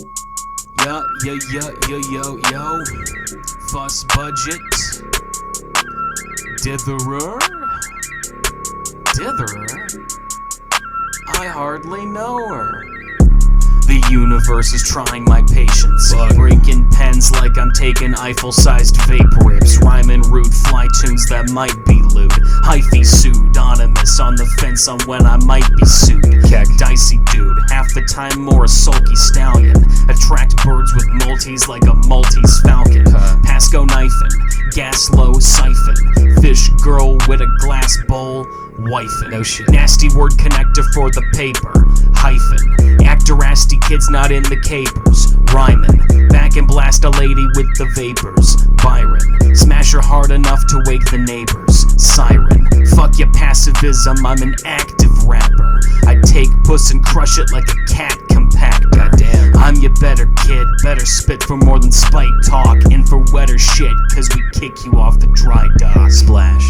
Yo. Fuss budget. Ditherer? I hardly know her. The universe is trying my patience. Breaking pens like I'm taking Eiffel-sized vape rips. Rhyming rude fly tunes that might be lewd. Hyphy pseudonymous on the fence on when I might be sued. Dicey dude, half the time more a sulky stallion. Attract birds with multis like a Maltese falcon. Pasco knifing, gas low siphon. Fish girl with a glass bowl, wifing. No shit. Nasty word connector for the paper, hyphen. Actor asty kids not in the capers, rhyming. Back and blast a lady with the vapors, Byron. Smash her hard enough to wake the neighbors, siren. Fuck your passivism, I'm an active rapper. I take puss and crush it like a cat compactor. Goddamn. I'm your better kid, better spit for more than spite talk. In for wetter shit, cause we kick you off the dry dock. Splash.